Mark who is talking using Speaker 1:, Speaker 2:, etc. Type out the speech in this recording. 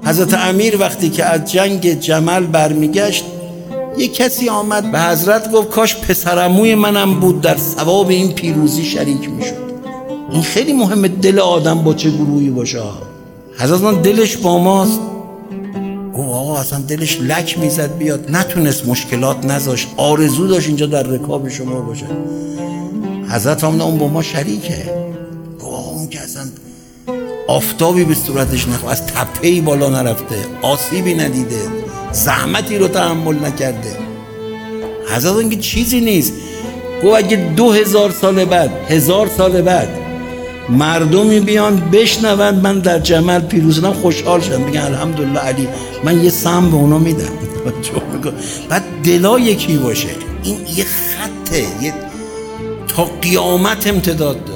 Speaker 1: حضرت امیر وقتی که از جنگ جمل برمیگشت، یه کسی آمد به حضرت گفت کاش پسرعموی منم بود در ثواب این پیروزی شریک میشد. این خیلی مهمه دل آدم با چه گروهی باشه. حضرت من دلش با ماست. گفت آقا اصلا دلش لک میزد بیاد، نتونست، مشکلات نذاشت، آرزو داشت اینجا در رکاب شما باشه. حضرت هم اون با ما شریکه. گفت اون که اصلا آفتابی به صورتش نخواه، از تپه‌ای بالا نرفته، آسیبی ندیده، زحمتی رو تحمل نکرده. حضرت اینکه چیزی نیست. گفت اگه 2000 سال بعد، 1000 سال بعد مردمی بیان بشنوند من در جمل پیروزم، خوشحال شدم، بگن الحمدلله علی، من یه سهم به اونا میدم. بعد دلا یکی باشه. این یه خطه، یه تا قیامت امتداد داره.